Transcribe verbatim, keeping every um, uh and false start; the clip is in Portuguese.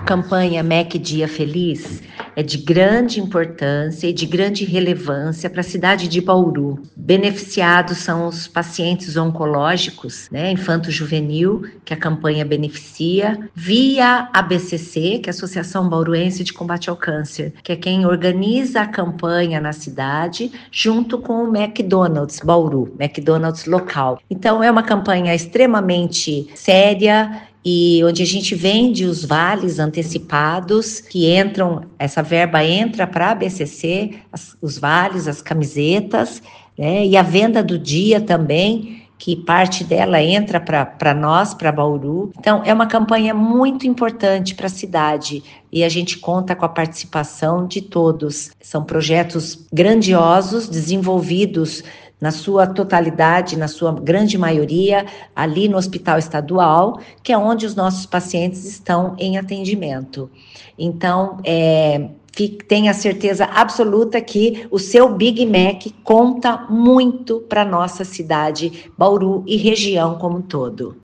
campanha M E C Dia Feliz é de grande importância e de grande relevância para a cidade de Bauru. Beneficiados são os pacientes oncológicos, né, infanto-juvenil, que a campanha beneficia, via A B C C, que é a Associação Bauruense de Combate ao Câncer, que é quem organiza a campanha na cidade, junto com o McDonald's Bauru, McDonald's local. Então, é uma campanha extremamente séria, e onde a gente vende os vales antecipados, que entram, essa verba entra para a A B C C, as, os vales, as camisetas, né, e a venda do dia também, que parte dela entra para nós, para Bauru. Então, é uma campanha muito importante para a cidade e a gente conta com a participação de todos. São projetos grandiosos, desenvolvidos na sua totalidade, na sua grande maioria, ali no Hospital Estadual, que é onde os nossos pacientes estão em atendimento. Então, é, fique, tenha certeza absoluta que o seu Big Mac conta muito para a nossa cidade, Bauru e região como um todo.